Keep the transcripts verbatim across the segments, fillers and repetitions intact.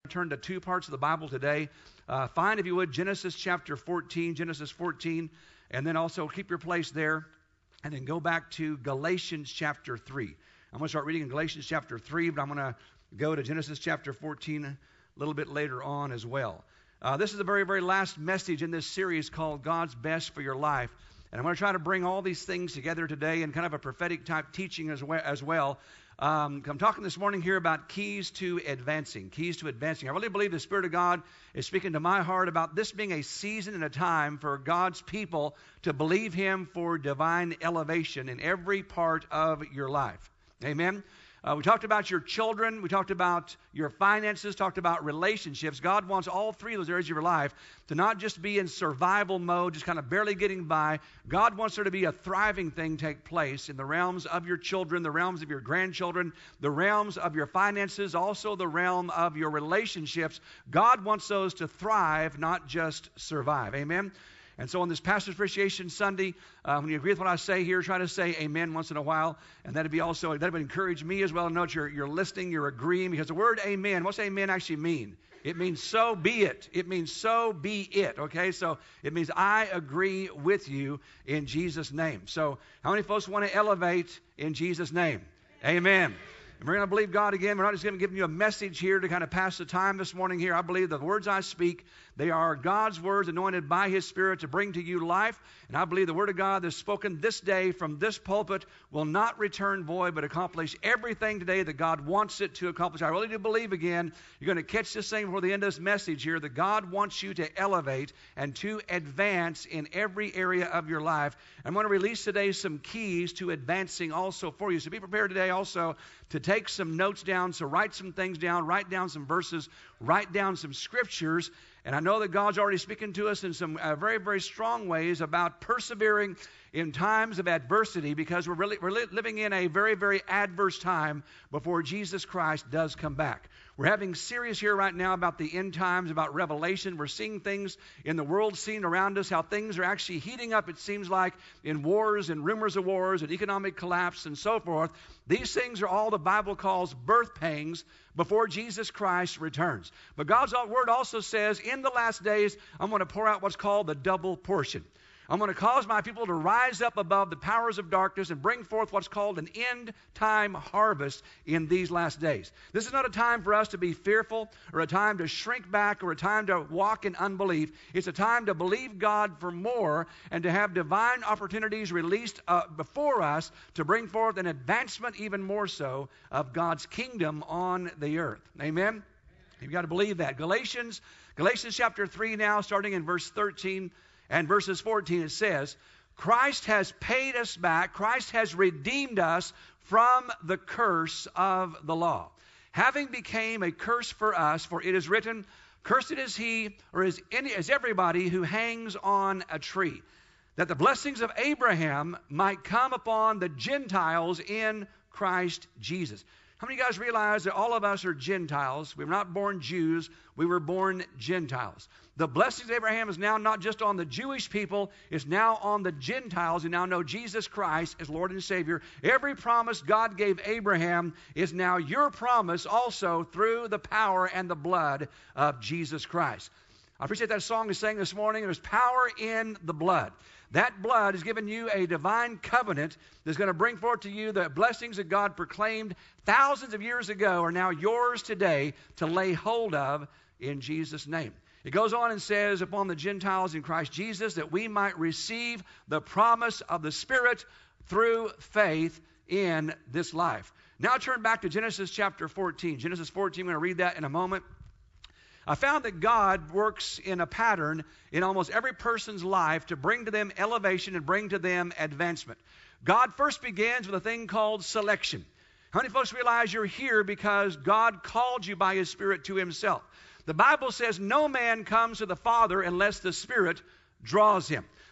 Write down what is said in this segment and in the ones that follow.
Turn to two parts of the Bible today. Uh, find, if you would, Genesis chapter fourteen, Genesis fourteen, and then also keep your place there, and then go back to Galatians chapter three. I'm going to start reading in Galatians chapter three, but I'm going to go to Genesis chapter fourteen a little bit later on as well. Uh, this is the very, very last message in this series called God's Best for Your Life. And I'm going to try to bring all these things together today in kind of a prophetic type teaching as well. As well. Um, I'm talking this morning here about keys to advancing, keys to advancing. I really believe the Spirit of God is speaking to my heart about this being a season and a time for God's people to believe Him for divine elevation in every part of your life. Amen. Uh, we talked about your children. We talked about your finances, talked about relationships. God wants all three of those areas of your life to not just be in survival mode, just kind of barely getting by. God wants there to be a thriving thing take place in the realms of your children, the realms of your grandchildren, the realms of your finances, also the realm of your relationships. God wants those to thrive, not just survive. Amen. And so on this Pastor Appreciation Sunday, uh, when you agree with what I say here, try to say amen once in a while. And that would be also, that would encourage me as well to know that you're, you're listening, you're agreeing. Because the word amen, what's amen actually mean? It means so be it. It means so be it, okay? So it means I agree with you in Jesus' name. So how many folks want to elevate in Jesus' name? Amen. And we're going to believe God again. We're not just going to give you a message here to kind of pass the time this morning here. I believe the words I speak, they are God's words anointed by His Spirit to bring to you life. And I believe the Word of God that's spoken this day from this pulpit will not return void, but accomplish everything today that God wants it to accomplish. I really do believe again, you're going to catch this thing before the end of this message here, that God wants you to elevate and to advance in every area of your life. I'm going to release today some keys to advancing also for you. So be prepared today also to take some notes down, so write some things down, write down some verses, write down some scriptures. And I know that God's already speaking to us in some uh, very, very strong ways about persevering in times of adversity, because we're really we're li- living in a very, very adverse time before Jesus Christ does come back. We're having series here right now about the end times, about Revelation. We're seeing things in the world scene around us, how things are actually heating up, it seems like, in wars and rumors of wars and economic collapse and so forth. These things are all the Bible calls birth pangs before Jesus Christ returns. But God's word also says, in the last days, I'm going to pour out what's called the double portion. I'm going to cause my people to rise up above the powers of darkness and bring forth what's called an end-time harvest in these last days. This is not a time for us to be fearful or a time to shrink back or a time to walk in unbelief. It's a time to believe God for more and to have divine opportunities released uh, before us to bring forth an advancement even more so of God's kingdom on the earth. Amen? You've got to believe that. Galatians, Galatians chapter three now, starting in verse thirteen. And verses fourteen, it says, Christ has paid us back, Christ has redeemed us from the curse of the law, having became a curse for us, for it is written, cursed is he, or is, any, is everybody who hangs on a tree, that the blessings of Abraham might come upon the Gentiles in Christ Jesus. How many of you guys realize that all of us are Gentiles? We were not born Jews. We were born Gentiles. The blessings of Abraham is now not just on the Jewish people. It's now on the Gentiles who now know Jesus Christ as Lord and Savior. Every promise God gave Abraham is now your promise also through the power and the blood of Jesus Christ. I appreciate that song we sang this morning. There's power in the blood. That blood has given you a divine covenant that's going to bring forth to you the blessings that God proclaimed thousands of years ago are now yours today to lay hold of in Jesus' name. It goes on and says, upon the Gentiles in Christ Jesus, that we might receive the promise of the Spirit through faith in this life. Now turn back to Genesis chapter fourteen. Genesis fourteen, I'm going to read that in a moment. I found that God works in a pattern in almost every person's life to bring to them elevation and bring to them advancement. God first begins with a thing called selection. How many folks realize you're here because God called you by His Spirit to Himself? The Bible says no man comes to the Father unless the Spirit draws him.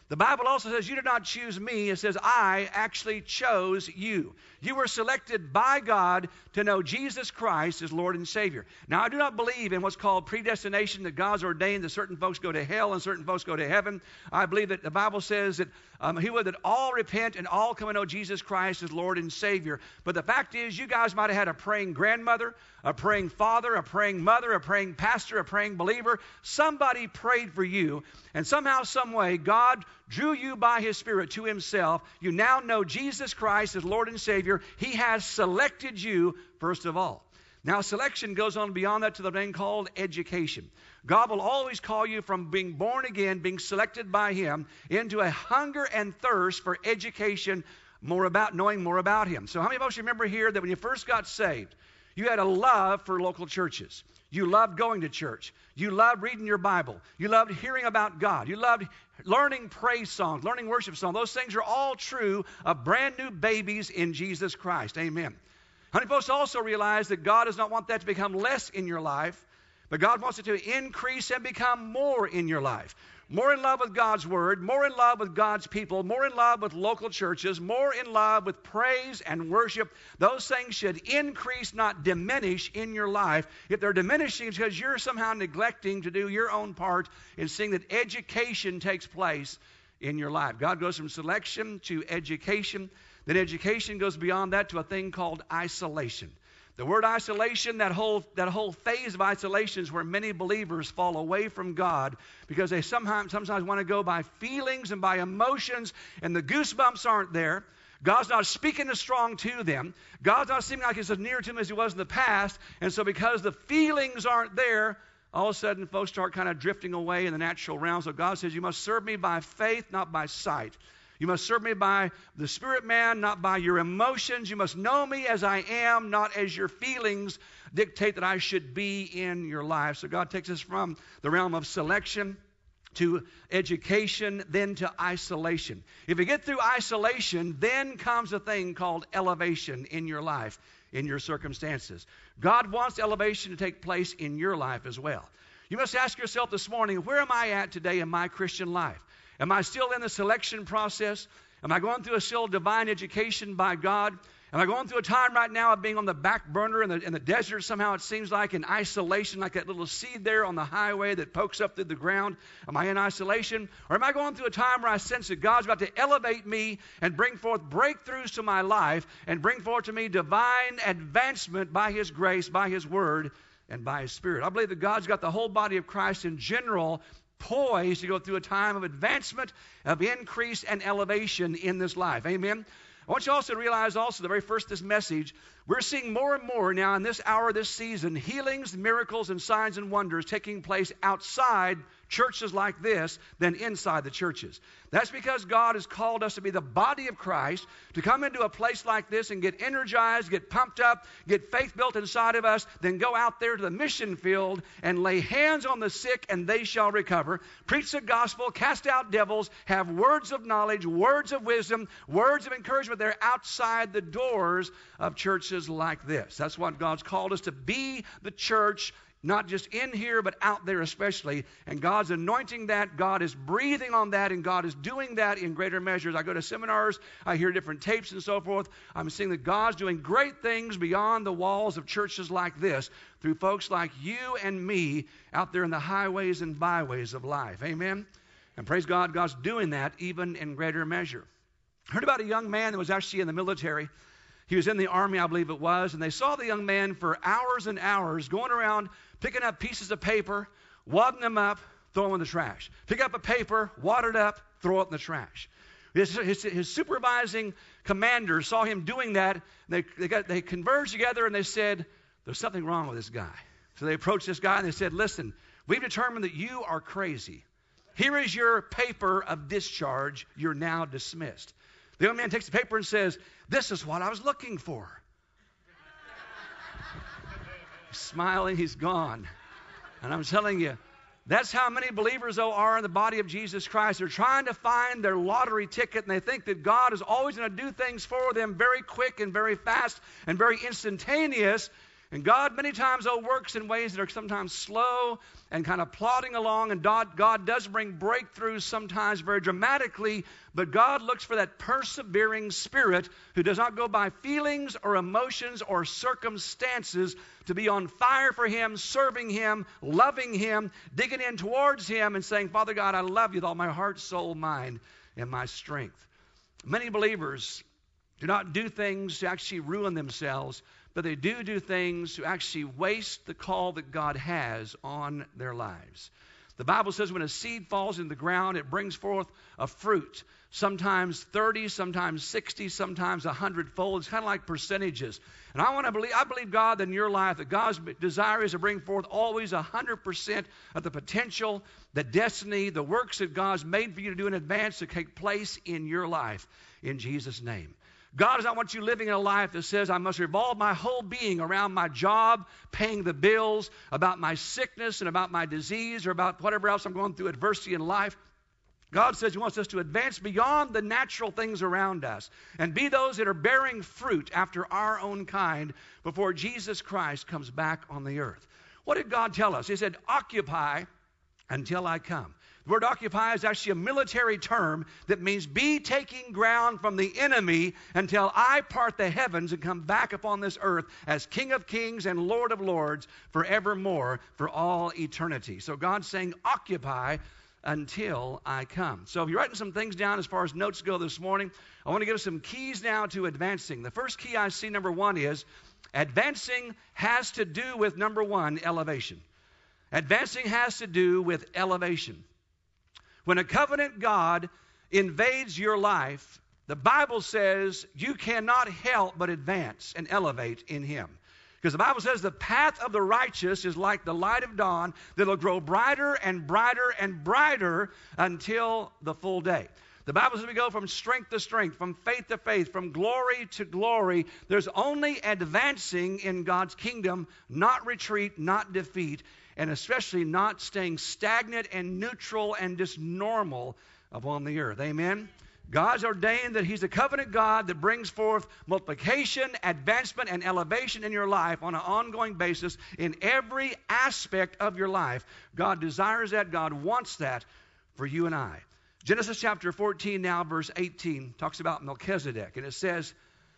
The Bible also says you did not choose me. It says I actually chose you. You were selected by God to know Jesus Christ as Lord and Savior. Now, I do not believe in what's called predestination, that God's ordained that certain folks go to hell and certain folks go to heaven. I believe that the Bible says that um, he would that all repent and all come and know Jesus Christ as Lord and Savior. But the fact is, you guys might have had a praying grandmother, a praying father, a praying mother, a praying pastor, a praying believer. Somebody prayed for you, and somehow, some way, God drew you by His Spirit to Himself. You now know Jesus Christ as Lord and Savior. He has selected you first of all. Now, selection goes on beyond that to the thing called education. God will always call you from being born again, being selected by Him, into a hunger and thirst for education, more about knowing more about Him. So how many of us remember here that when you first got saved, you had a love for local churches? You loved going to church. You loved reading your Bible. You loved hearing about God. You loved learning praise songs, learning worship songs. Those things are all true of brand new babies in Jesus Christ. Amen. Honey, folks, also realize that God does not want that to become less in your life, but God wants it to increase and become more in your life. More in love with God's Word, more in love with God's people, more in love with local churches, more in love with praise and worship. Those things should increase, not diminish in your life. If they're diminishing, it's because you're somehow neglecting to do your own part in seeing that education takes place in your life. God goes from selection to education. Then education goes beyond that to a thing called isolation. The word isolation, that whole, that whole phase of isolation is where many believers fall away from God because they somehow, sometimes want to go by feelings and by emotions, and the goosebumps aren't there. God's not speaking as strong to them. God's not seeming like He's as near to them as He was in the past. And so because the feelings aren't there, all of a sudden folks start kind of drifting away in the natural realm. So God says, you must serve me by faith, not by sight. You must serve me by the spirit man, not by your emotions. You must know me as I am, not as your feelings dictate that I should be in your life. So God takes us from the realm of selection to education, then to isolation. If you get through isolation, then comes a thing called elevation in your life, in your circumstances. God wants elevation to take place in your life as well. You must ask yourself this morning, where am I at today in my Christian life? Am I still in the selection process? Am I going through a still divine education by God? Am I going through a time right now of being on the back burner in the, in the desert? Somehow it seems like in isolation, like that little seed there on the highway that pokes up through the ground. Am I in isolation? Or am I going through a time where I sense that God's about to elevate me and bring forth breakthroughs to my life and bring forth to me divine advancement by His grace, by His Word, and by His Spirit? I believe that God's got the whole body of Christ in general poised to go through a time of advancement, of increase, and elevation in this life. Amen? I want you also to realize also the very first of this message, we're seeing more and more now in this hour, this season, healings, miracles, and signs and wonders taking place outside churches like this than inside the churches. That's because God has called us to be the body of Christ, to come into a place like this and get energized, get pumped up, get faith built inside of us, then go out there to the mission field and lay hands on the sick and they shall recover, preach the gospel, cast out devils, have words of knowledge, words of wisdom, words of encouragement. They're outside the doors of churches like this. That's what God's called us to be, the church, not just in here, but out there especially. And God's anointing that. God is breathing on that, and God is doing that in greater measures. I go to seminars. I hear different tapes and so forth. I'm seeing that God's doing great things beyond the walls of churches like this through folks like you and me out there in the highways and byways of life. Amen? And praise God, God's doing that even in greater measure. I heard about a young man that was actually in the military. He was in the army, I believe it was, and they saw the young man for hours and hours going around picking up pieces of paper, wadding them up, throw them in the trash. Pick up a paper, wad it up, throw it in the trash. His, his, his supervising commander saw him doing that. They, they, got, they converged together and they said, there's something wrong with this guy. So they approached this guy and they said, listen, we've determined that you are crazy. Here is your paper of discharge. You're now dismissed. The young man takes the paper and says, this is what I was looking for. He's smiling, he's gone. And I'm telling you, that's how many believers, though, are in the body of Jesus Christ. They're trying to find their lottery ticket, and they think that God is always going to do things for them very quick and very fast and very instantaneous. And God many times, though, works in ways that are sometimes slow and kind of plodding along. And God, God does bring breakthroughs sometimes very dramatically. But God looks for that persevering spirit who does not go by feelings or emotions or circumstances, to be on fire for Him, serving Him, loving Him, digging in towards Him and saying, Father God, I love you with all my heart, soul, mind, and my strength. Many believers do not do things to actually ruin themselves, but they do do things to actually waste the call that God has on their lives. The Bible says when a seed falls in the ground, it brings forth a fruit, sometimes thirty, sometimes sixty, sometimes a hundredfold. It's kind of like percentages. And I want to believe, I believe God in your life, that God's desire is to bring forth always a hundred percent of the potential, the destiny, the works that God's made for you to do in advance to take place in your life, in Jesus' name. God does not want you living in a life that says, I must revolve my whole being around my job, paying the bills, about my sickness and about my disease or about whatever else I'm going through adversity in life. God says He wants us to advance beyond the natural things around us and be those that are bearing fruit after our own kind before Jesus Christ comes back on the earth. What did God tell us? He said, occupy until I come. The word occupy is actually a military term that means be taking ground from the enemy until I part the heavens and come back upon this earth as King of Kings and Lord of Lords forevermore, for all eternity. So God's saying occupy until I come. So if you're writing some things down as far as notes go this morning, I want to give us some keys now to advancing. The first key I see, number one, is advancing has to do with, number one, elevation. Advancing has to do with elevation. When a covenant God invades your life, the Bible says you cannot help but advance and elevate in Him. Because the Bible says the path of the righteous is like the light of dawn that will grow brighter and brighter and brighter until the full day. The Bible says we go from strength to strength, from faith to faith, from glory to glory. There's only advancing in God's kingdom, not retreat, not defeat, and especially not staying stagnant and neutral and just normal upon the earth. Amen? God's ordained that He's a covenant God that brings forth multiplication, advancement, and elevation in your life on an ongoing basis in every aspect of your life. God desires that. God wants that for you and I. Genesis chapter fourteen now, verse eighteen, talks about Melchizedek. And it says,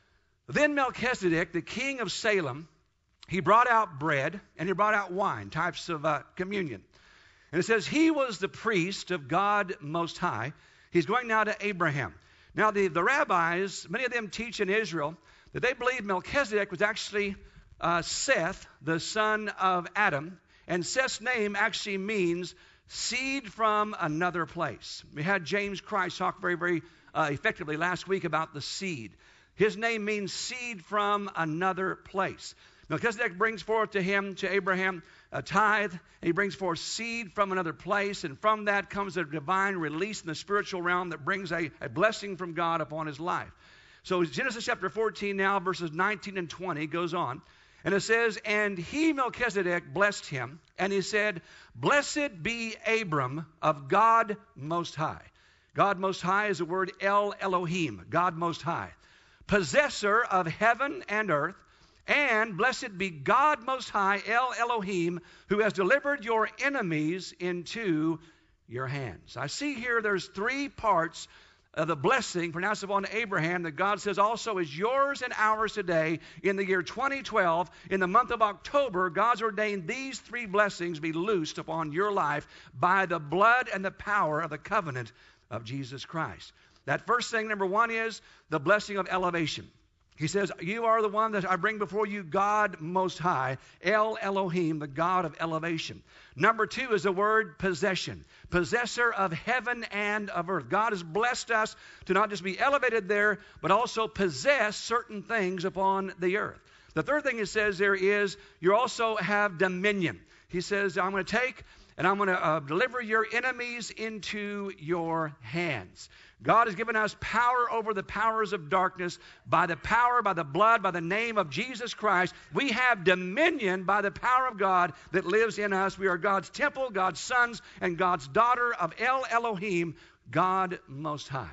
Then Melchizedek, the king of Salem, he brought out bread and he brought out wine, types of uh, communion. And it says he was the priest of God Most High. He's going now to Abraham. Now the, the rabbis, many of them teach in Israel that they believe Melchizedek was actually uh, Seth, the son of Adam. And Seth's name actually means seed from another place. We had James Christ talk very, very uh, effectively last week about the seed. His name means seed from another place. Melchizedek brings forth to him, to Abraham, a tithe, and he brings forth seed from another place, and from that comes a divine release in the spiritual realm that brings a, a blessing from God upon his life. So Genesis chapter fourteen now, verses nineteen and twenty goes on, and it says, And he, Melchizedek, blessed him, and he said, Blessed be Abram of God Most High. God Most High is the word El Elohim, God Most High, possessor of heaven and earth. And blessed be God Most High, El Elohim, who has delivered your enemies into your hands. I see here there's three parts of the blessing pronounced upon Abraham that God says also is yours and ours today in the year twenty twelve. In the month of October, God's ordained these three blessings be loosed upon your life by the blood and the power of the covenant of Jesus Christ. That first thing, number one, is the blessing of elevation. He says, you are the one that I bring before you, God Most High, El Elohim, the God of elevation. Number two is the word possession, possessor of heaven and of earth. God has blessed us to not just be elevated there, but also possess certain things upon the earth. The third thing it says there is you also have dominion. He says, I'm going to take and I'm going to uh, deliver your enemies into your hands. God has given us power over the powers of darkness by the power, by the blood, by the name of Jesus Christ. We have dominion by the power of God that lives in us. We are God's temple, God's sons, and God's daughter of El Elohim, God Most High.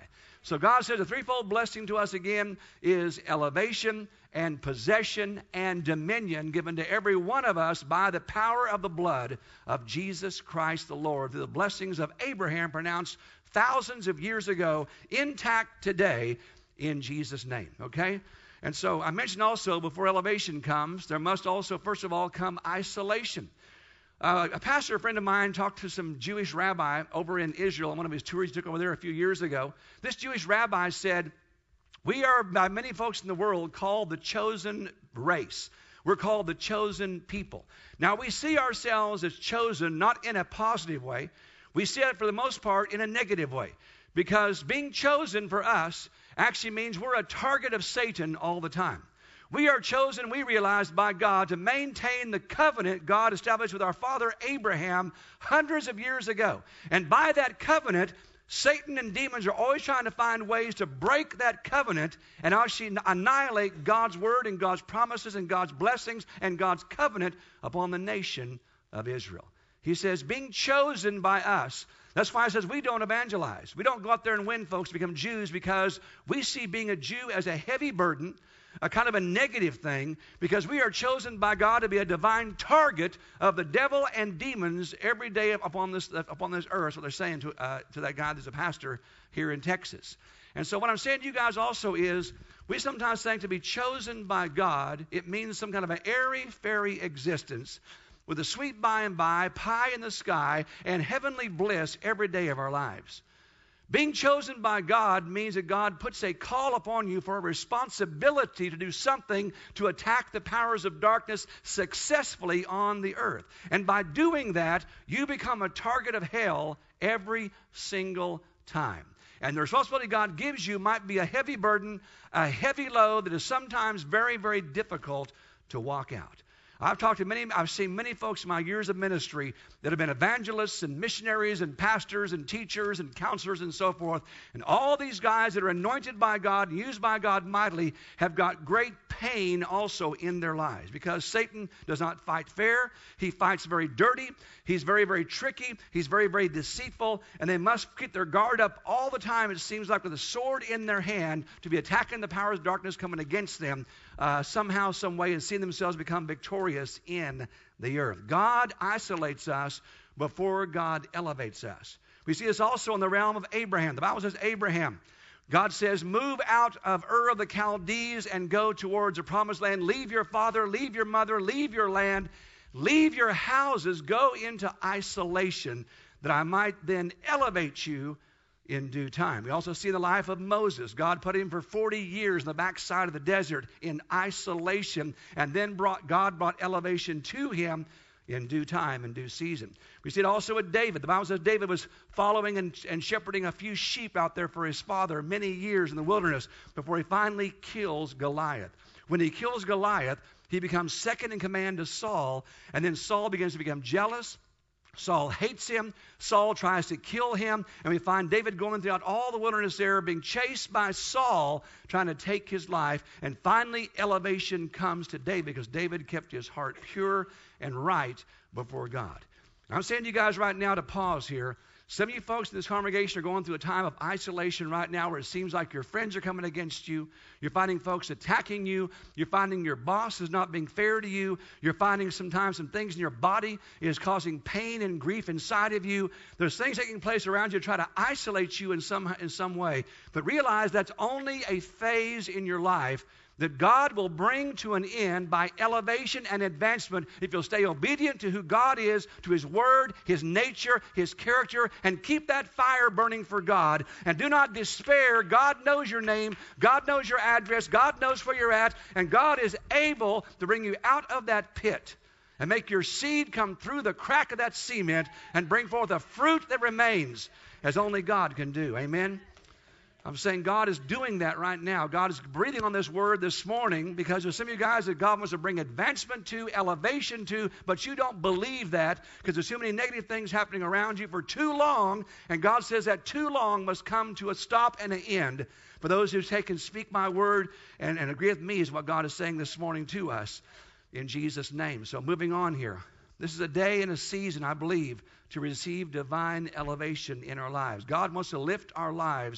So God says a threefold blessing to us again is elevation and possession and dominion given to every one of us by the power of the blood of Jesus Christ the Lord, through the blessings of Abraham pronounced thousands of years ago, intact today in Jesus' name, okay? And so I mentioned also before elevation comes, there must also first of all come isolation. Uh, a pastor friend of mine talked to some Jewish rabbi over in Israel on one of his tours he took over there a few years ago. This Jewish rabbi said, we are by many folks in the world called the chosen race. We're called the chosen people. Now we see ourselves as chosen not in a positive way. We see it for the most part in a negative way. Because being chosen for us actually means we're a target of Satan all the time. We are chosen, we realize, by God to maintain the covenant God established with our father Abraham hundreds of years ago. And by that covenant, Satan and demons are always trying to find ways to break that covenant and actually annihilate God's word and God's promises and God's blessings and God's covenant upon the nation of Israel. He says, being chosen by us. That's why he says we don't evangelize. We don't go out there and win folks to become Jews, because we see being a Jew as a heavy burden, a kind of a negative thing, because we are chosen by God to be a divine target of the devil and demons every day upon this upon this earth. What they're saying to uh, to that guy that's a pastor here in Texas. And so what I'm saying to you guys also is, we sometimes think to be chosen by God, it means some kind of an airy-fairy existence with a sweet by and by, pie in the sky, and heavenly bliss every day of our lives. Being chosen by God means that God puts a call upon you for a responsibility to do something to attack the powers of darkness successfully on the earth. And by doing that, you become a target of hell every single time. And the responsibility God gives you might be a heavy burden, a heavy load that is sometimes very, very difficult to walk out. I've talked to many, I've seen many folks in my years of ministry that have been evangelists and missionaries and pastors and teachers and counselors and so forth. And all these guys that are anointed by God and used by God mightily have got great pain also in their lives, because Satan does not fight fair. He fights very dirty. He's very, very tricky. He's very, very deceitful. And they must keep their guard up all the time, it seems like, with a sword in their hand to be attacking the powers of darkness coming against them uh, somehow, some way, and seeing themselves become victorious in the earth. God isolates us before God elevates us. We see this also in the realm of Abraham. The Bible says Abraham, God says, move out of Ur of the Chaldees and go towards the promised land. Leave your father, leave your mother, leave your land, leave your houses, go into isolation, that I might then elevate you in due time. We also see the life of Moses. God put him for forty years in the backside of the desert in isolation, and then brought God brought elevation to him in due time, in due season. We see it also with David. The Bible says David was following and, and shepherding a few sheep out there for his father many years in the wilderness before he finally kills Goliath. When he kills Goliath, he becomes second in command to Saul, and then Saul begins to become jealous. Saul hates him. Saul tries to kill him. And we find David going throughout all the wilderness there, being chased by Saul, trying to take his life. And finally, elevation comes to David, because David kept his heart pure and right before God. I'm saying to you guys right now to pause here. Some of you folks in this congregation are going through a time of isolation right now, where it seems like your friends are coming against you. You're finding folks attacking you. You're finding your boss is not being fair to you. You're finding sometimes some things in your body is causing pain and grief inside of you. There's things taking place around you to try to isolate you in some, in some way. But realize that's only a phase in your life that God will bring to an end by elevation and advancement if you'll stay obedient to who God is, to His Word, His nature, His character, and keep that fire burning for God. And do not despair. God knows your name. God knows your address. God knows where you're at. And God is able to bring you out of that pit and make your seed come through the crack of that cement and bring forth a fruit that remains, as only God can do. Amen? I'm saying God is doing that right now. God is breathing on this word this morning, because there's some of you guys that God wants to bring advancement to, elevation to, but you don't believe that because there's too many negative things happening around you for too long, and God says that too long must come to a stop and an end. For those who take and speak my word and, and agree with me is what God is saying this morning to us in Jesus' name. So moving on here. This is a day and a season, I believe, to receive divine elevation in our lives. God wants to lift our lives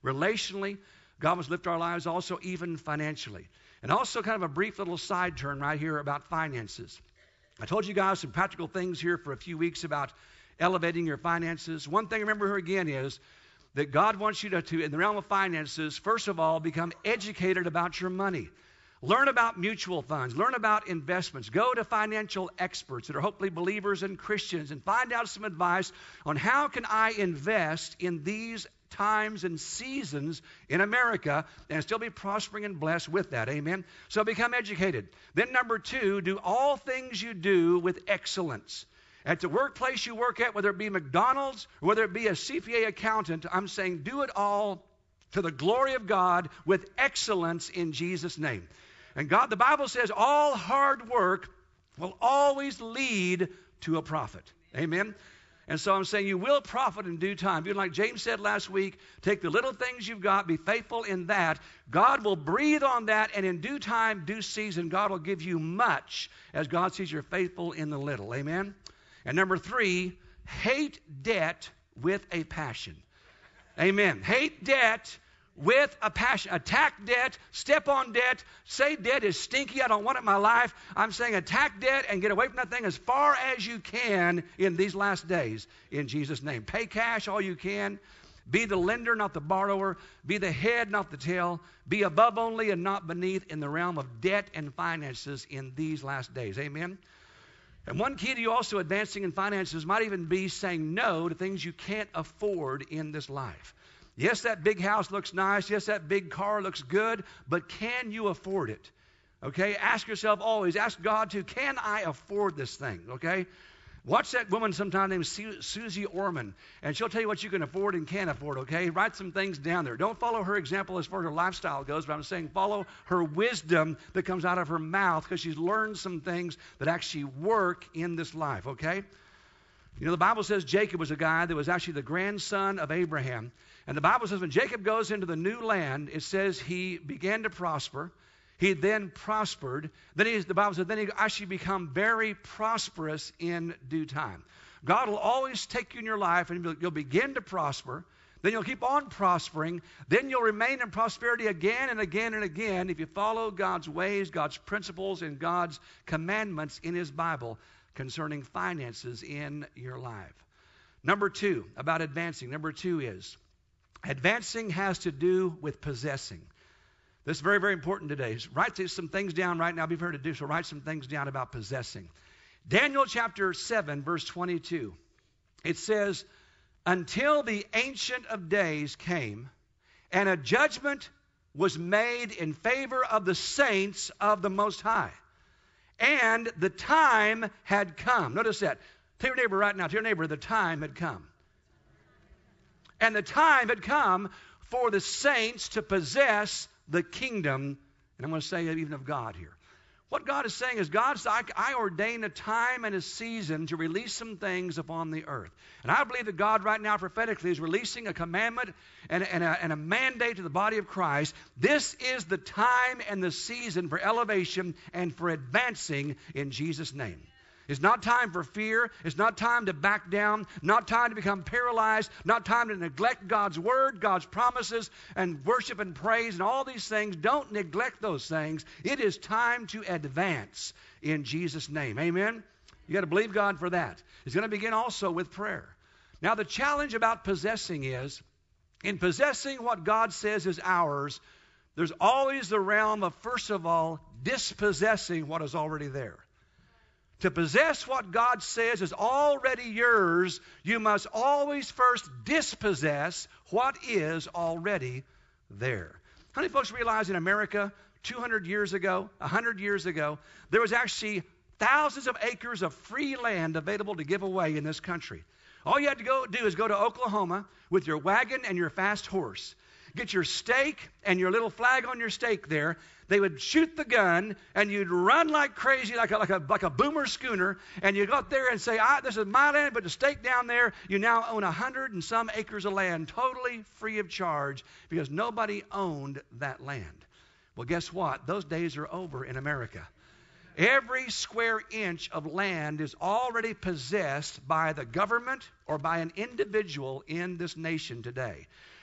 relationally. God wants to lift our lives also even financially. And also kind of a brief little side turn right here about finances. I told you guys some practical things here for a few weeks about elevating your finances. One thing remember here again is that God wants you to, to, in the realm of finances, first of all, become educated about your money. Learn about mutual funds. Learn about investments. Go to financial experts that are hopefully believers and Christians and find out some advice on how can I invest in these times and seasons in America and still be prospering and blessed with that. Amen? So become educated. Then number two, do all things you do with excellence. At the workplace you work at, whether it be McDonald's, or whether it be a C P A accountant, I'm saying do it all to the glory of God with excellence in Jesus' name. And God, the Bible says all hard work will always lead to a profit. Amen? And so I'm saying you will profit in due time. You know, like James said last week, take the little things you've got, be faithful in that. God will breathe on that, and in due time, due season, God will give you much as God sees you're faithful in the little. Amen? And number three, hate debt with a passion. Amen. Hate debt with a passion. Attack debt, step on debt, say debt is stinky, I don't want it in my life. I'm saying attack debt and get away from that thing as far as you can in these last days in Jesus' name. Pay cash all you can. Be the lender, not the borrower. Be the head, not the tail. Be above only and not beneath in the realm of debt and finances in these last days. Amen. And one key to you also advancing in finances might even be saying no to things you can't afford in this life. Yes, that big house looks nice. Yes, that big car looks good. But can you afford it? Okay? Ask yourself always. Ask God too, can I afford this thing? Okay? Watch that woman sometime named Su- Susie Orman, and she'll tell you what you can afford and can't afford, okay? Write some things down there. Don't follow her example as far as her lifestyle goes, but I'm saying follow her wisdom that comes out of her mouth because she's learned some things that actually work in this life, okay? You know, the Bible says Jacob was a guy that was actually the grandson of Abraham. And the Bible says when Jacob goes into the new land, it says he began to prosper. He then prospered. Then he, the Bible says, then he actually become very prosperous in due time. God will always take you in your life and you'll begin to prosper. Then you'll keep on prospering. Then you'll remain in prosperity again and again and again if you follow God's ways, God's principles, and God's commandments in His Bible concerning finances in your life. Number two, about advancing. Number two is, advancing has to do with possessing. This is very, very important today. Write some things down right now. Be prepared to do so. Write some things down about possessing. Daniel chapter seven, verse twenty-two. It says, until the Ancient of Days came, and a judgment was made in favor of the saints of the Most High. And the time had come. Notice that. Tell your neighbor right now. Tell your neighbor, the time had come. And the time had come for the saints to possess the kingdom, and I'm going to say even of God here. What God is saying is, God said, I, I ordain a time and a season to release some things upon the earth. And I believe that God right now prophetically is releasing a commandment and, and, a, and a mandate to the body of Christ. This is the time and the season for elevation and for advancing in Jesus' name. It's not time for fear. It's not time to back down. Not time to become paralyzed. Not time to neglect God's word, God's promises, and worship and praise and all these things. Don't neglect those things. It is time to advance in Jesus' name. Amen? You got to believe God for that. It's going to begin also with prayer. Now, the challenge about possessing is, in possessing what God says is ours, there's always the realm of, first of all, dispossessing what is already there. To possess what God says is already yours, you must always first dispossess what is already there. How many folks realize in America two hundred years ago, one hundred years ago, there was actually thousands of acres of free land available to give away in this country? All you had to go do is go to Oklahoma with your wagon and your fast horse. Get your stake and your little flag on your stake there. They would shoot the gun, and you'd run like crazy, like a, like a, like a boomer schooner, and you'd go up there and say, I, this is my land, but the stake down there, you now own a hundred and some acres of land, totally free of charge, because nobody owned that land. Well, guess what? Those days are over in America. Every square inch of land is already possessed by the government or by an individual in this nation today.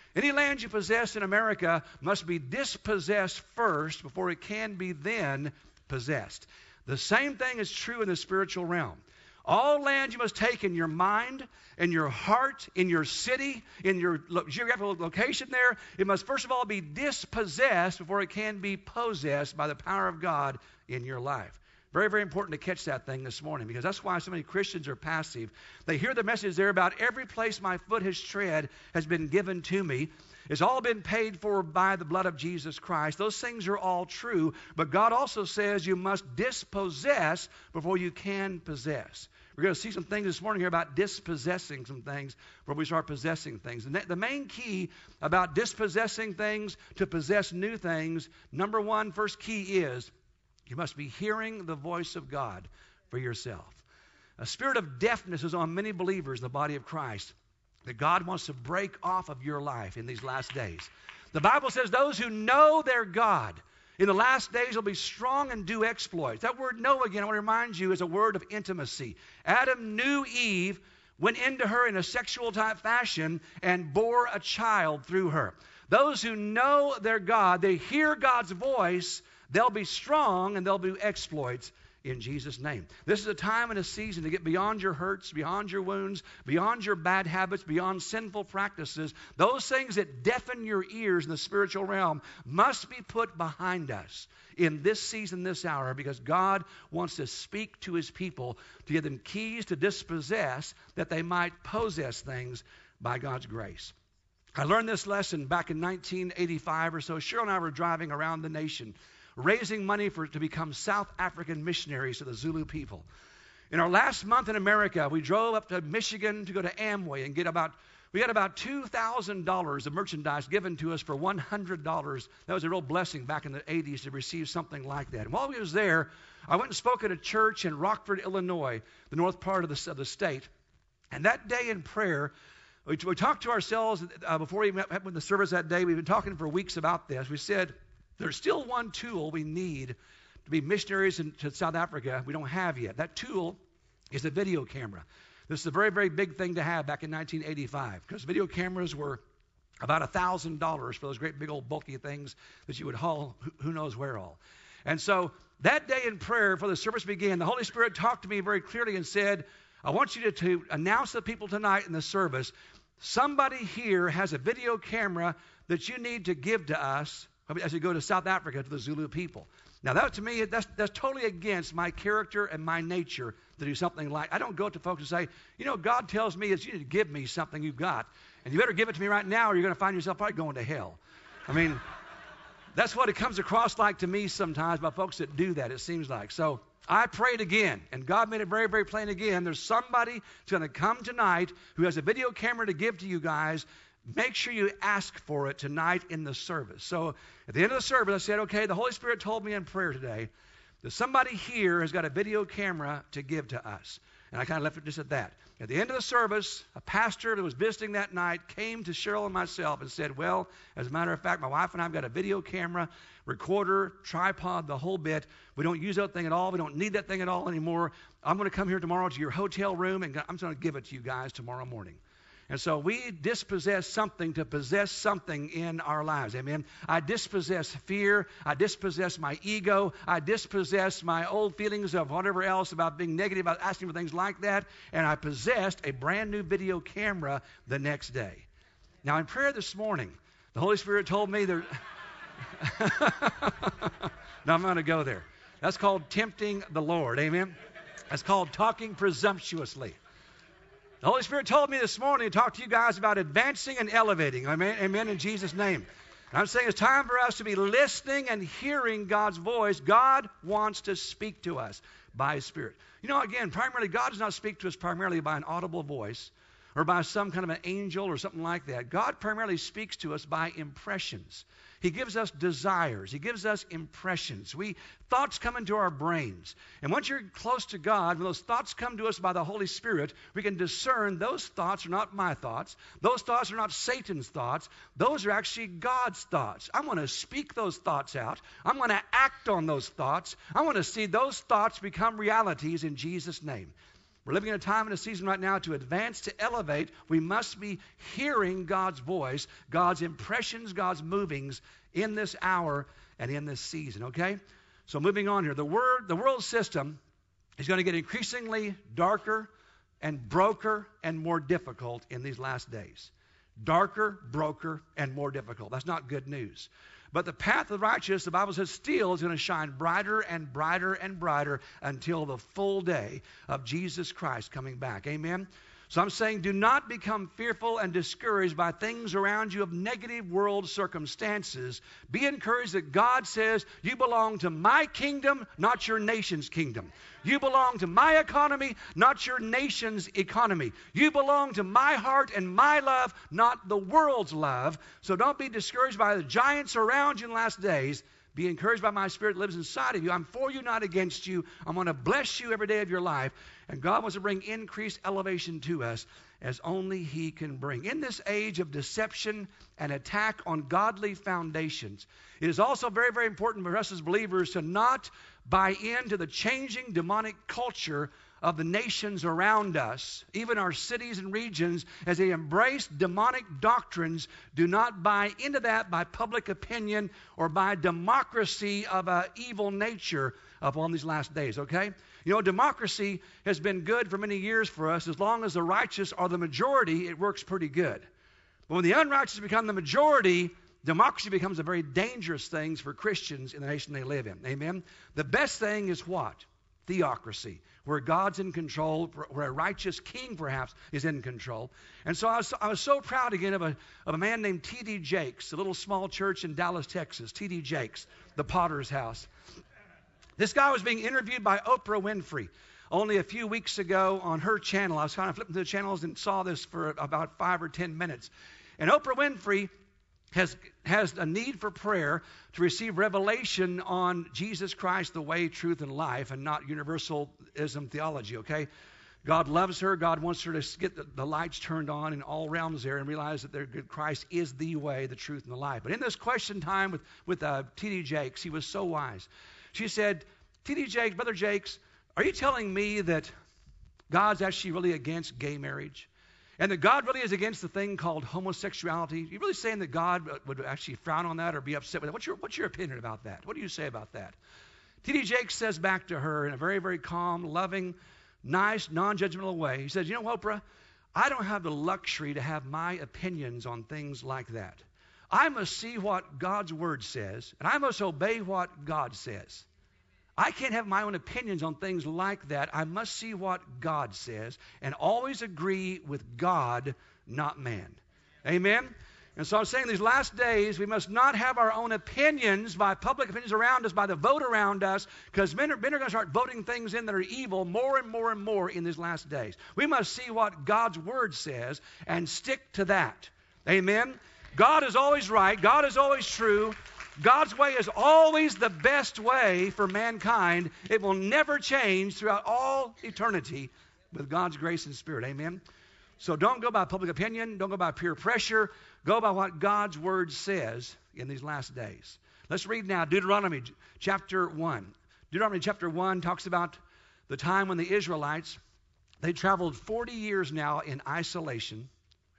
Any land you possess in America must be dispossessed first before it can be then possessed. The same thing is true in the spiritual realm. All land you must take in your mind, in your heart, in your city, in your lo- geographical location there, it must first of all be dispossessed before it can be possessed by the power of God in your life. Very, very important to catch that thing this morning, because that's why so many Christians are passive. They hear the message there about every place my foot has tread has been given to me. It's all been paid for by the blood of Jesus Christ. Those things are all true, but God also says you must dispossess before you can possess. We're going to see some things this morning here about dispossessing some things before we start possessing things. And the main key about dispossessing things to possess new things, number one, first key is you must be hearing the voice of God for yourself. A spirit of deafness is on many believers in the body of Christ that God wants to break off of your life in these last days. The Bible says those who know their God in the last days will be strong and do exploits. That word know, again, I want to remind you, is a word of intimacy. Adam knew Eve, went into her in a sexual type fashion, and bore a child through her. Those who know their God, they hear God's voice, they'll be strong and they'll do exploits in Jesus' name. This is a time and a season to get beyond your hurts, beyond your wounds, beyond your bad habits, beyond sinful practices. Those things that deafen your ears in the spiritual realm must be put behind us in this season, this hour, because God wants to speak to his people to give them keys to dispossess that they might possess things by God's grace. I learned this lesson back in nineteen eighty-five or so. Cheryl and I were driving around the nation, raising money for to become South African missionaries to the Zulu people. In our last month in America, we drove up to Michigan to go to Amway and get about, we got about two thousand dollars of merchandise given to us for one hundred dollars. That was a real blessing back in the eighties to receive something like that. And while we was there, I went and spoke at a church in Rockford, Illinois, the north part of the, of the state. And that day in prayer, we, we talked to ourselves uh, before we met with the service that day. We've been talking for weeks about this. We said, there's still one tool we need to be missionaries in, to South Africa we don't have yet. That tool is a video camera. This is a very, very big thing to have back in nineteen eighty-five, because video cameras were about one thousand dollars for those great big old bulky things that you would haul who, who knows where all. And so that day in prayer before the service began, the Holy Spirit talked to me very clearly and said, I want you to, to announce to people tonight in the service, somebody here has a video camera that you need to give to us as you go to South Africa to the Zulu people. Now that to me, that's, that's totally against my character and my nature to do something like, I don't go to folks and say, you know, God tells me is you need to give me something you've got. And you better give it to me right now or you're going to find yourself probably going to hell. I mean, that's what it comes across like to me sometimes by folks that do that, it seems like. So I prayed again, and God made it very, very plain again. There's somebody who's going to come tonight who has a video camera to give to you guys. Make sure you ask for it tonight in the service. So at the end of the service, I said, okay, the Holy Spirit told me in prayer today that somebody here has got a video camera to give to us. And I kind of left it just at that. At the end of the service, a pastor that was visiting that night came to Cheryl and myself and said, well, as a matter of fact, my wife and I have got a video camera, recorder, tripod, the whole bit. We don't use that thing at all. We don't need that thing at all anymore. I'm going to come here tomorrow to your hotel room, and I'm going to give it to you guys tomorrow morning. And so we dispossess something to possess something in our lives. Amen. I dispossess fear. I dispossess my ego. I dispossess my old feelings of whatever else about being negative, about asking for things like that. And I possessed a brand new video camera the next day. Now in prayer this morning, the Holy Spirit told me there. Now I'm going to go there. That's called tempting the Lord. Amen. That's called talking presumptuously. The Holy Spirit told me this morning to talk to you guys about advancing and elevating. Amen, amen, in Jesus' name. And I'm saying it's time for us to be listening and hearing God's voice. God wants to speak to us by His Spirit. You know, again, primarily, God does not speak to us primarily by an audible voice or by some kind of an angel or something like that. God primarily speaks to us by impressions. He gives us desires. He gives us impressions. We thoughts come into our brains. And once you're close to God, when those thoughts come to us by the Holy Spirit, we can discern those thoughts are not my thoughts. Those thoughts are not Satan's thoughts. Those are actually God's thoughts. I want to speak those thoughts out. I'm going to act on those thoughts. I want to see those thoughts become realities in Jesus' name. We're living in a time and a season right now to advance, to elevate. We must be hearing God's voice, God's impressions, God's movings in this hour and in this season, okay? So moving on here, the word, the world system is going to get increasingly darker and broker and more difficult in these last days. Darker, broker, and more difficult. That's not good news. But the path of the righteous, the Bible says, still is going to shine brighter and brighter and brighter until the full day of Jesus Christ coming back. Amen? So I'm saying do not become fearful and discouraged by things around you of negative world circumstances. Be encouraged that God says you belong to my kingdom, not your nation's kingdom. You belong to my economy, not your nation's economy. You belong to my heart and my love, not the world's love. So don't be discouraged by the giants around you in the last days. Be encouraged by my Spirit that lives inside of you. I'm for you, not against you. I'm going to bless you every day of your life. And God wants to bring increased elevation to us as only He can bring. In this age of deception and attack on godly foundations, it is also very, very important for us as believers to not buy into the changing demonic culture of the nations around us, even our cities and regions, as they embrace demonic doctrines. Do not buy into that by public opinion or by democracy of an evil nature upon these last days, okay? You know, democracy has been good for many years for us. As long as the righteous are the majority, it works pretty good. But when the unrighteous become the majority, democracy becomes a very dangerous thing for Christians in the nation they live in. Amen? The best thing is what? Theocracy, where God's in control, where a righteous king perhaps is in control. And so I was, I was so proud again of a, of a man named T D Jakes, a little small church in Dallas, Texas. T D Jakes, the Potter's House. This guy was being interviewed by Oprah Winfrey only a few weeks ago on her channel. I was kind of flipping through the channels and saw this for about five or ten minutes. And Oprah Winfrey has has a need for prayer to receive revelation on Jesus Christ, the way, truth, and life, and not universalism theology, okay? God loves her. God wants her to get the, the lights turned on in all realms there and realize that Christ is the way, the truth, and the life. But in this question time with, with uh, T D Jakes, he was so wise. She said, T D Jakes, Brother Jakes, are you telling me that God's actually really against gay marriage? And that God really is against the thing called homosexuality? Are you really saying that God would actually frown on that or be upset with that? What's your, what's your opinion about that? What do you say about that? T D Jakes says back to her in a very, very calm, loving, nice, non-judgmental way. He says, you know, Oprah, I don't have the luxury to have my opinions on things like that. I must see what God's Word says, and I must obey what God says. I can't have my own opinions on things like that. I must see what God says and always agree with God, not man. Amen? And so I'm saying these last days, we must not have our own opinions by public opinions around us, by the vote around us, because men are, men are going to start voting things in that are evil more and more and more in these last days. We must see what God's Word says and stick to that. Amen? God is always right. God is always true. God's way is always the best way for mankind. It will never change throughout all eternity with God's grace and Spirit. Amen? So don't go by public opinion. Don't go by peer pressure. Go by what God's Word says in these last days. Let's read now Deuteronomy chapter one. Deuteronomy chapter one talks about the time when the Israelites, they traveled forty years now in isolation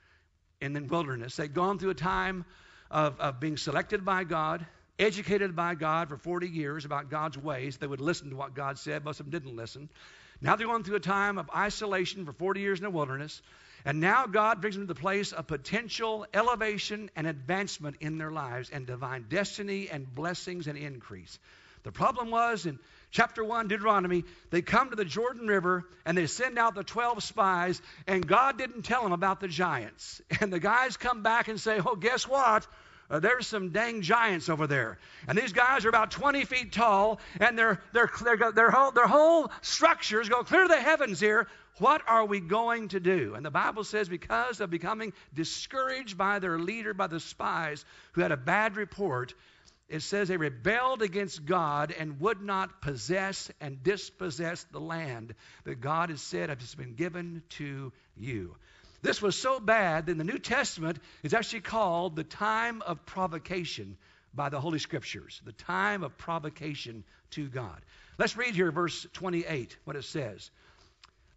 in the wilderness. They'd gone through a time Of, of being selected by God, educated by God for forty years about God's ways. They would listen to what God said. Most of them didn't listen. Now they're going through a time of isolation for forty years in the wilderness. And now God brings them to the place of potential elevation and advancement in their lives and divine destiny and blessings and increase. The problem was in chapter one, Deuteronomy, they come to the Jordan River and they send out the twelve spies, and God didn't tell them about the giants. And the guys come back and say, oh, guess what? Uh, there's some dang giants over there. And these guys are about twenty feet tall, and their, their, their, their, whole, their whole structures go clear to the heavens here. What are we going to do? And the Bible says because of becoming discouraged by their leader, by the spies who had a bad report, it says they rebelled against God and would not possess and dispossess the land that God has said has been given to you. This was so bad that in the New Testament it's actually called the time of provocation by the Holy Scriptures. The time of provocation to God. Let's read here verse twenty-eight, what it says.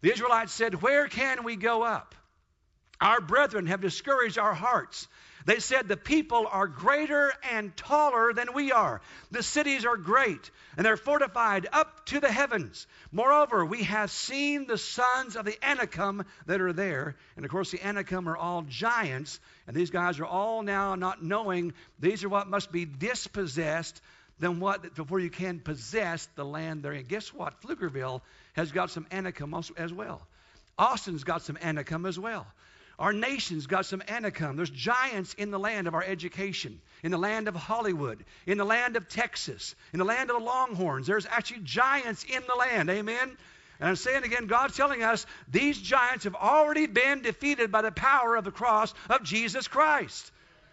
The Israelites said, where can we go up? Our brethren have discouraged our hearts. They said the people are greater and taller than we are. The cities are great, and they're fortified up to the heavens. Moreover, we have seen the sons of the Anakim that are there. And of course, the Anakim are all giants, and these guys are all now not knowing these are what must be dispossessed than what before you can possess the land they're in. Guess what? Pflugerville has got some Anakim as well. Austin's got some Anakim as well. Our nation's got some Anakim. There's giants in the land of our education, in the land of Hollywood, in the land of Texas, in the land of the Longhorns. There's actually giants in the land. Amen? And I'm saying again, God's telling us these giants have already been defeated by the power of the cross of Jesus Christ.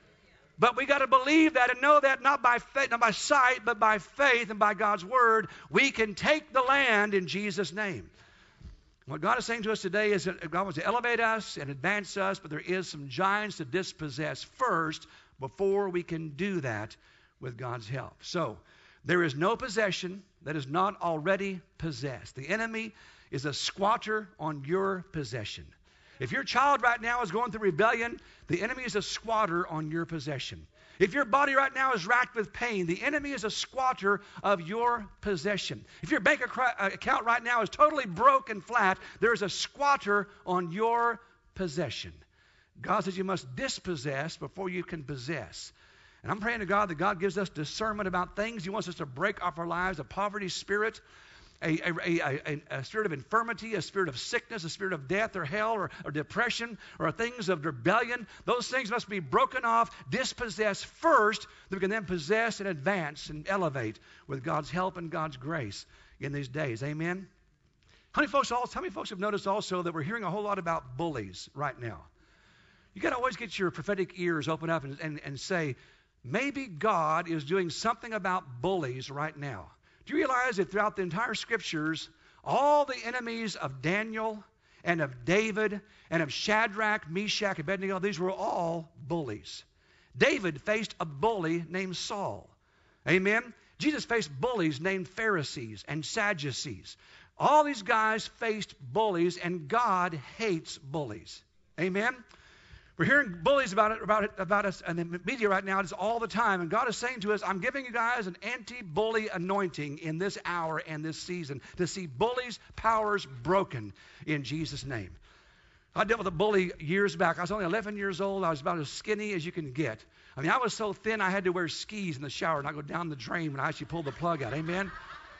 But we got to believe that and know that not by faith, not by sight, but by faith and by God's word, we can take the land in Jesus' name. What God is saying to us today is that God wants to elevate us and advance us, but there is some giants to dispossess first before we can do that with God's help. So, there is no possession that is not already possessed. The enemy is a squatter on your possession. If your child right now is going through rebellion, the enemy is a squatter on your possession. If your body right now is racked with pain, the enemy is a squatter of your possession. If your bank account right now is totally broke and flat, there is a squatter on your possession. God says you must dispossess before you can possess. And I'm praying to God that God gives us discernment about things. He wants us to break off our lives a poverty spirit, A, a, a, a spirit of infirmity, a spirit of sickness, a spirit of death or hell or, or depression or things of rebellion. Those things must be broken off, dispossessed first, that we can then possess and advance and elevate with God's help and God's grace in these days. Amen? How many folks, also, how many folks have noticed also that we're hearing a whole lot about bullies right now? You got to always get your prophetic ears open up and, and, and say, maybe God is doing something about bullies right now. Do you realize that throughout the entire scriptures, all the enemies of Daniel and of David and of Shadrach, Meshach, and Abednego, these were all bullies. David faced a bully named Saul. Amen? Jesus faced bullies named Pharisees and Sadducees. All these guys faced bullies, and God hates bullies. Amen? We're hearing bullies about it, about it, about us, and the media right now is all the time. And God is saying to us, I'm giving you guys an anti-bully anointing in this hour and this season to see bullies' powers broken in Jesus' name. I dealt with a bully years back. I was only eleven years old. I was about as skinny as you can get. I mean, I was so thin I had to wear skis in the shower and I go down the drain when I actually pulled the plug out. Amen.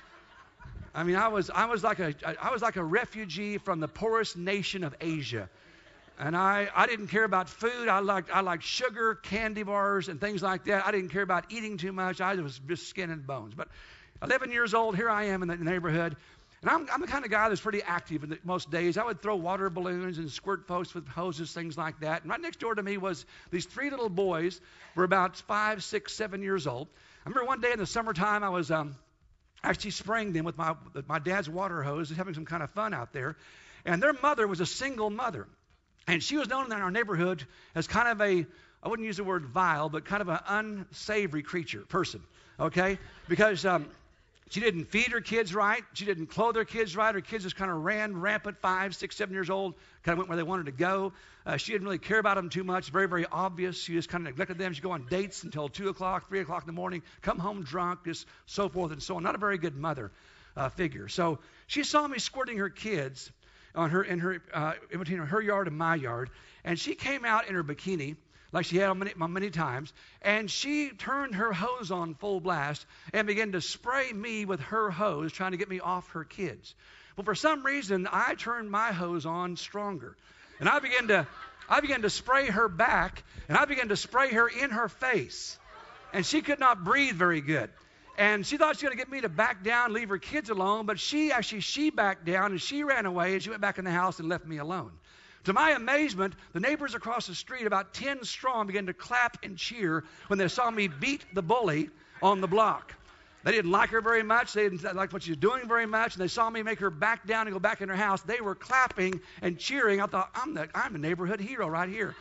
I mean, I was I was like a I was like a refugee from the poorest nation of Asia. And I, I didn't care about food. I liked, I liked sugar, candy bars, and things like that. I didn't care about eating too much. I was just skin and bones. But eleven years old, here I am in the neighborhood. And I'm, I'm the kind of guy that's pretty active in the, most days. I would throw water balloons and squirt folks with hoses, things like that. And right next door to me was these three little boys, were about five, six, seven years old. I remember one day in the summertime, I was um, actually spraying them with my, with my dad's water hose, just having some kind of fun out there. And their mother was a single mother. And she was known in our neighborhood as kind of a, I wouldn't use the word vile, but kind of an unsavory creature, person, okay? Because um, she didn't feed her kids right. She didn't clothe her kids right. Her kids just kind of ran rampant, five, six, seven years old, kind of went where they wanted to go. Uh, she didn't really care about them too much, very, very obvious. She just kind of neglected them. She'd go on dates until two o'clock, three o'clock in the morning, come home drunk, just so forth and so on. Not a very good mother uh, figure. So she saw me squirting her kids on her in her uh, in between her yard and my yard, and she came out in her bikini like she had many, many times, and she turned her hose on full blast and began to spray me with her hose, trying to get me off her kids. Well, for some reason, I turned my hose on stronger, and I began to I began to spray her back, and I began to spray her in her face, and she could not breathe very good. And she thought she was going to get me to back down, leave her kids alone, but she actually, she backed down and she ran away and she went back in the house and left me alone. To my amazement, the neighbors across the street, about ten strong, began to clap and cheer when they saw me beat the bully on the block. They didn't like her very much. They didn't like what she was doing very much. And they saw me make her back down and go back in her house. They were clapping and cheering. I thought, I'm the, I'm the neighborhood hero right here.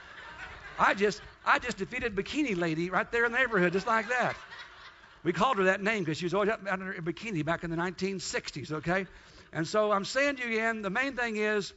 I just, I just defeated Bikini Lady right there in the neighborhood, just like that. We called her that name because she was always up under a bikini back in the nineteen sixties, okay? And so I'm saying to you again, the main thing is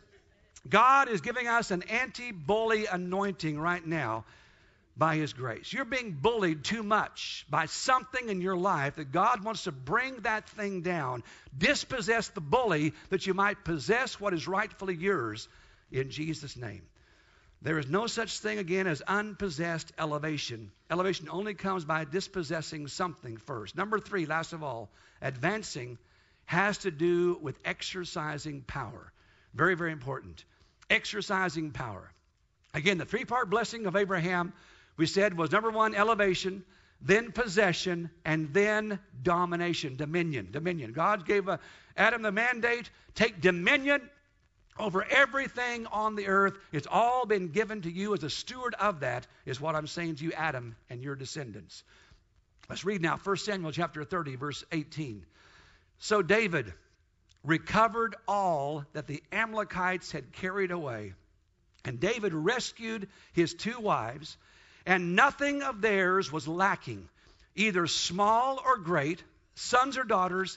God is giving us an anti-bully anointing right now by His grace. You're being bullied too much by something in your life that God wants to bring that thing down, dispossess the bully that you might possess what is rightfully yours in Jesus' name. There is no such thing again as unpossessed elevation. Elevation only comes by dispossessing something first. Number three, last of all, advancing has to do with exercising power. Very, very important. Exercising power. Again, the three-part blessing of Abraham, we said, was number one, elevation, then possession, and then domination, dominion, dominion. God gave uh, Adam the mandate, take dominion over everything on the earth. It's all been given to you as a steward of that, is what I'm saying to you, Adam, and your descendants. Let's read now First Samuel chapter thirty, verse eighteen. So David recovered all that the Amalekites had carried away, and David rescued his two wives, and nothing of theirs was lacking, either small or great, sons or daughters,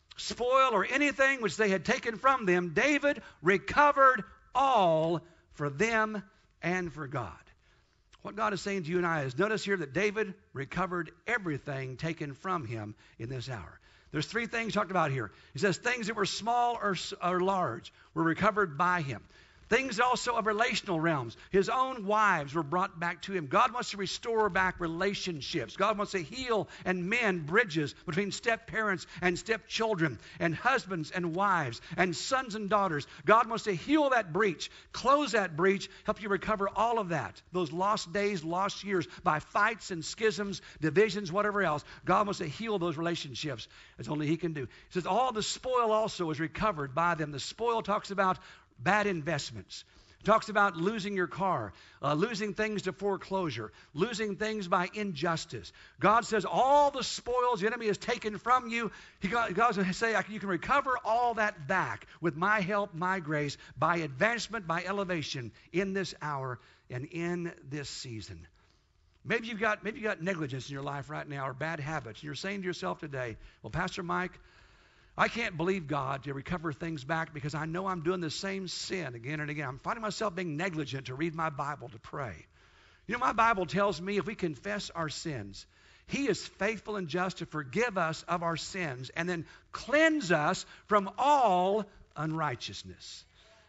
spoil or anything which they had taken from them. David recovered all for them and for God. What God is saying to you and I is, notice here that David recovered everything taken from him in this hour. There's three things talked about here. He says things that were small or, or large were recovered by him. Things also of relational realms. His own wives were brought back to him. God wants to restore back relationships. God wants to heal and mend bridges between step-parents and step-children and husbands and wives and sons and daughters. God wants to heal that breach, close that breach, help you recover all of that. Those lost days, lost years by fights and schisms, divisions, whatever else. God wants to heal those relationships as only He can do. He says all the spoil also is recovered by them. The spoil talks about bad investments. It talks about losing your car, uh, losing things to foreclosure, losing things by injustice. God says all the spoils the enemy has taken from you, he, God's going to say you can recover all that back with my help, my grace, by advancement, by elevation in this hour and in this season. Maybe you've got, maybe you've got negligence in your life right now or bad habits. And you're saying to yourself today, well, Pastor Mike, I can't believe God to recover things back because I know I'm doing the same sin again and again. I'm finding myself being negligent to read my Bible, to pray. You know, my Bible tells me if we confess our sins, He is faithful and just to forgive us of our sins and then cleanse us from all unrighteousness.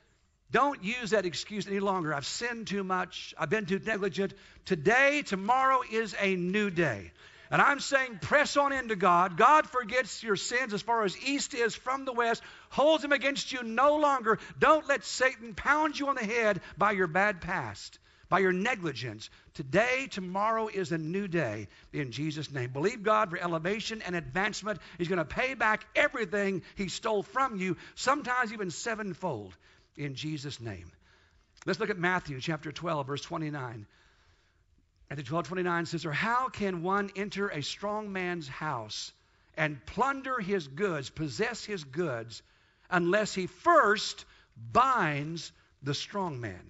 Don't use that excuse any longer. I've sinned too much. I've been too negligent. Today, tomorrow is a new day. And I'm saying press on into God. God forgets your sins as far as east is from the west, holds them against you no longer. Don't let Satan pound you on the head by your bad past, by your negligence. Today, tomorrow is a new day in Jesus' name. Believe God for elevation and advancement. He's going to pay back everything He stole from you, sometimes even sevenfold, in Jesus' name. Let's look at Matthew chapter twelve, verse twenty-nine. Matthew twelve twenty-nine says, or how can one enter a strong man's house and plunder his goods, possess his goods, unless he first binds the strong man?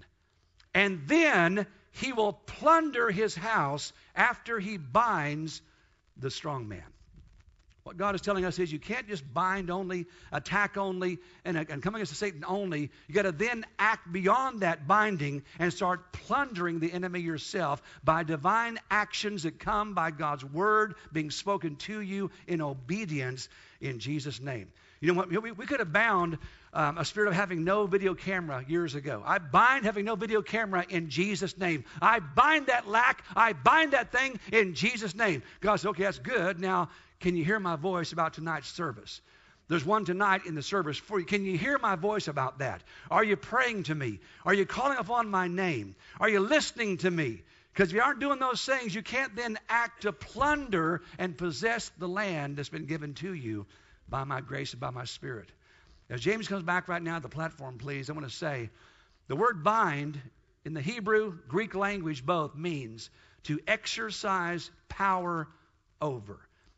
And then he will plunder his house after he binds the strong man. What God is telling us is you can't just bind only, attack only, and, and come against Satan only. You got to then act beyond that binding and start plundering the enemy yourself by divine actions that come by God's word being spoken to you in obedience in Jesus' name. You know what? We, we could have bound um, a spirit of having no video camera years ago. I bind having no video camera in Jesus' name. I bind that lack. I bind that thing in Jesus' name. God said, okay, that's good. Now, can you hear my voice about tonight's service? There's one tonight in the service for you. Can you hear my voice about that? Are you praying to me? Are you calling upon my name? Are you listening to me? Because if you aren't doing those things, you can't then act to plunder and possess the land that's been given to you by my grace and by my Spirit. As James comes back right now to the platform, please, I want to say the word bind in the Hebrew, Greek language both means to exercise power over.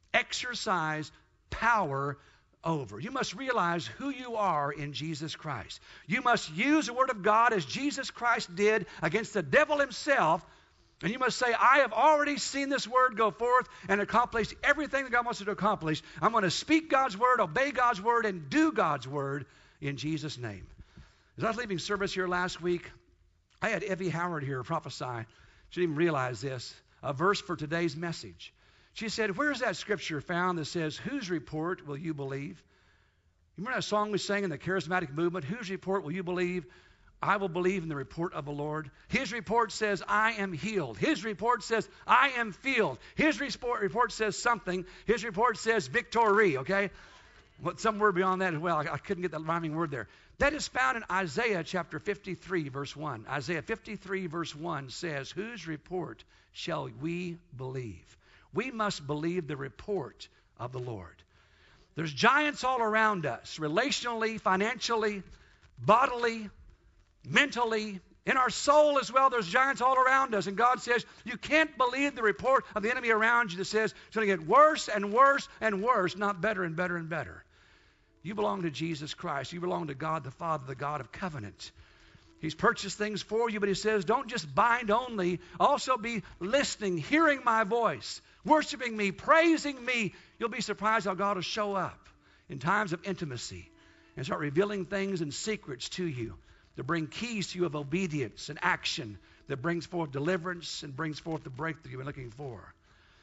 Exercise power over. You must realize who you are in Jesus Christ. You must use the Word of God as Jesus Christ did against the devil himself And you must say, I have already seen this word go forth and accomplish everything that God wants it to accomplish. I'm going to speak God's word, obey God's word, and do God's word in Jesus' name. As I was leaving service here last week, I had Evie Howard here prophesy. She didn't even realize this. A verse for today's message. She said, where's that scripture found that says, whose report will you believe? You remember that song we sang in the charismatic movement? Whose report will you believe? I will believe in the report of the Lord. His report says, I am healed. His report says, I am filled. His report, report says something. His report says victory, okay? Well, some word beyond that as well. I, I couldn't get that rhyming word there. That is found in Isaiah chapter fifty-three, verse one. Isaiah fifty-three, verse one says, whose report shall we believe? We must believe the report of the Lord. There's giants all around us, relationally, financially, bodily, mentally, in our soul as well. There's giants all around us. And God says, you can't believe the report of the enemy around you that says it's going to get worse and worse and worse, not better and better and better. You belong to Jesus Christ. You belong to God the Father, the God of covenant. He's purchased things for you, but he says, don't just bind only. Also be listening, hearing my voice, worshiping me, praising me. You'll be surprised how God will show up in times of intimacy and start revealing things and secrets to you, to bring keys to you of obedience and action that brings forth deliverance and brings forth the breakthrough you've been looking for.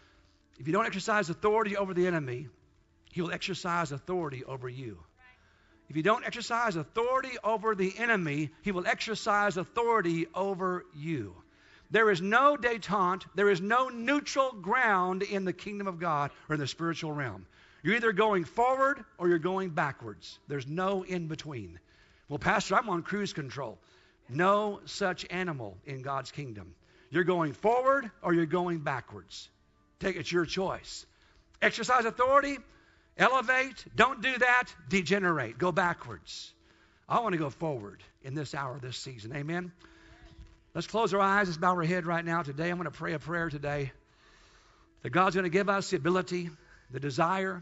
If you don't exercise authority over the enemy, he will exercise authority over you. If you don't exercise authority over the enemy, he will exercise authority over you. There is no détente, there is no neutral ground in the kingdom of God or in the spiritual realm. You're either going forward or you're going backwards. There's no in between. Well, Pastor, I'm on cruise control. No such animal in God's kingdom. You're going forward or you're going backwards. Take it's your choice. Exercise authority, elevate. Don't do that, degenerate. Go backwards. I want to go forward in this hour, this season. Amen. Let's close our eyes. Let's bow our head right now. Today, I'm going to pray a prayer today that God's going to give us the ability, the desire,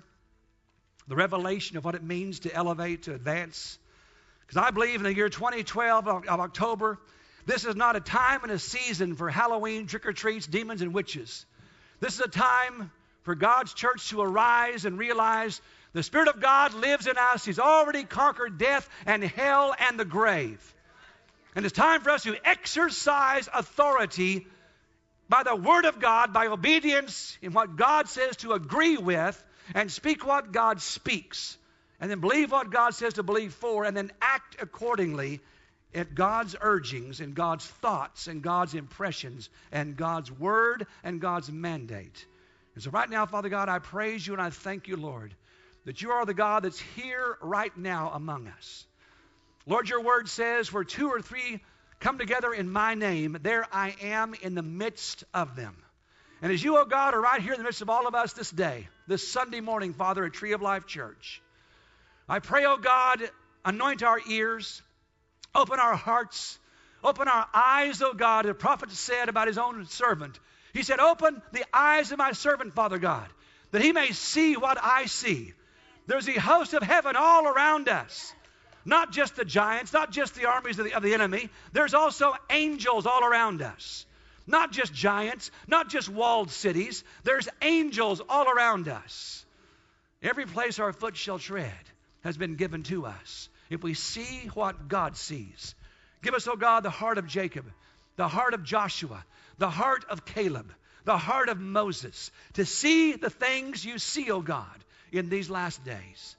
the revelation of what it means to elevate, to advance. Because I believe in the year twenty twelve of, of October, this is not a time and a season for Halloween, trick-or-treats, demons, and witches. This is a time for God's church to arise and realize the Spirit of God lives in us. He's already conquered death and hell and the grave. And it's time for us to exercise authority by the Word of God, by obedience in what God says to agree with, and speak what God speaks. And then believe what God says to believe for, and then act accordingly at God's urgings and God's thoughts and God's impressions and God's word and God's mandate. And so right now, Father God, I praise you and I thank you, Lord, that you are the God that's here right now among us. Lord, your word says, where two or three come together in my name, there I am in the midst of them. And as you, oh God, are right here in the midst of all of us this day, this Sunday morning, Father, at Tree of Life Church, I pray, oh God, anoint our ears, open our hearts, open our eyes, oh God. The prophet said about his own servant. He said, open the eyes of my servant, Father God, that he may see what I see. There's the host of heaven all around us. Not just the giants, not just the armies of the, of the enemy. There's also angels all around us. Not just giants, not just walled cities. There's angels all around us. Every place our foot shall tread has been given to us. If we see what God sees. Give us, oh God, the heart of Jacob, the heart of Joshua, the heart of Caleb, the heart of Moses, to see the things you see, oh God, in these last days.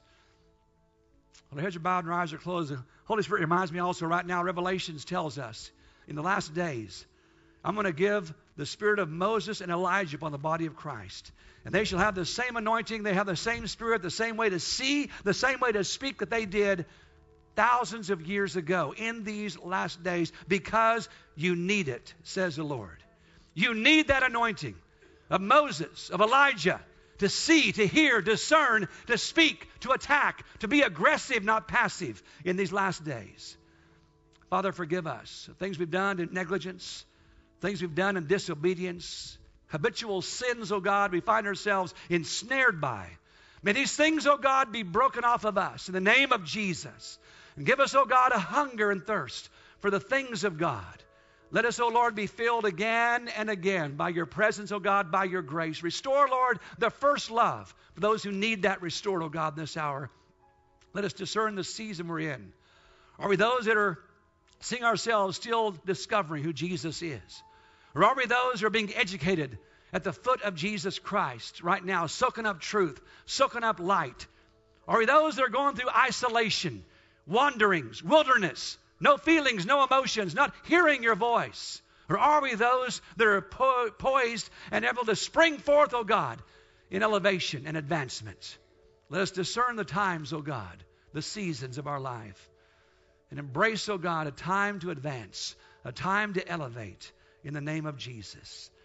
Well, heads are bowed and our eyes are closed. The Holy Spirit reminds me also right now, Revelations tells us, in the last days, I'm going to give the spirit of Moses and Elijah upon the body of Christ. And they shall have the same anointing, they have the same spirit, the same way to see, the same way to speak that they did thousands of years ago in these last days, because you need it, says the Lord. You need that anointing of Moses, of Elijah, to see, to hear, discern, to speak, to attack, to be aggressive, not passive in these last days. Father, forgive us. Things we've done in negligence, things we've done in disobedience, habitual sins, oh God, we find ourselves ensnared by. May these things, oh God, be broken off of us in the name of Jesus. And give us, oh God, a hunger and thirst for the things of God, Let us, O Lord, be filled again and again by your presence, O God, by your grace. Restore, Lord, the first love for those who need that restored, O God, in this hour. Let us discern the season we're in. Are we those that are seeing ourselves still discovering who Jesus is? Or are we those who are being educated at the foot of Jesus Christ right now, soaking up truth, soaking up light? Are we those that are going through isolation, wanderings, wilderness, no feelings, no emotions, not hearing your voice? Or are we those that are po- poised and able to spring forth, O God, in elevation and advancement? Let us discern the times, O God, the seasons of our life, and embrace, O God, a time to advance, a time to elevate in the name of Jesus.